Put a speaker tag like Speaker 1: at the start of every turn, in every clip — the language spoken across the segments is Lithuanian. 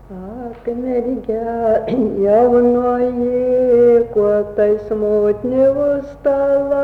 Speaker 1: Akmergė jaunoji, kuo tai smutni užstala,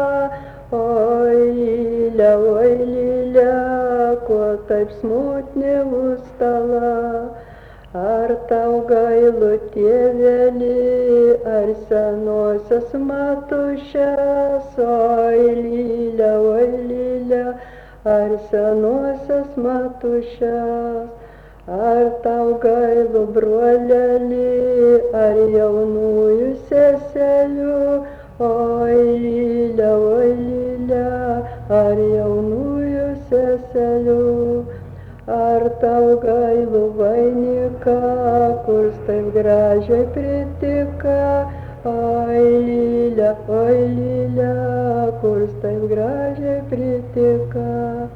Speaker 1: oi lilė, kuo taip smutni užstala. Ar tau gailu tėveli, ar senosios matušės, oi lilė, ar senosios matušės. Ar tau gailu broleli, ar jaunųjų seselių, oi lilė, ar jaunųjų seselių. Ar tau gailu vainiką, kurs taip gražiai pritika, oi lilė, kurs taip gražiai pritika.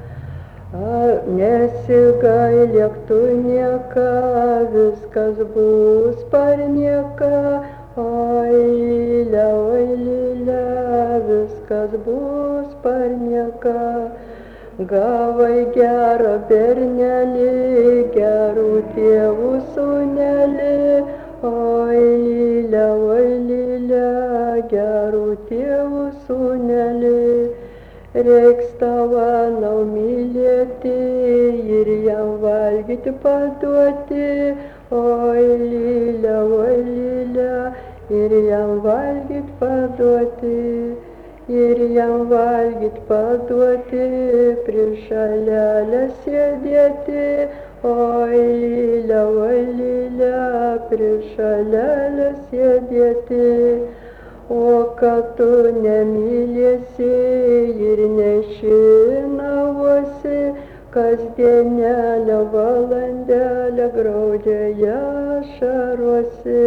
Speaker 1: Nesigailėk tu nieka, viskas bus parnieka, oi lilė, viskas bus parnieka. Gavai gerą bernelį, gerų tėvų sūnelį, oi lilė, gerų tėvų sūnelį. Reiks tavo nau mylėti ir jam valgyti paduoti, oi lilė, ir jam valgyti paduoti, ir jam valgyti paduoti, prie šalelę sėdėti, oi lilė, prie šalelę sėdėti. O kad tu nemylėsi ir nešinavosi, kasdienelę valandelę graudžiai ašarosi,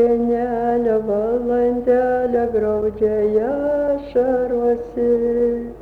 Speaker 1: kasdienelę valandelę graudžiai ašarosi.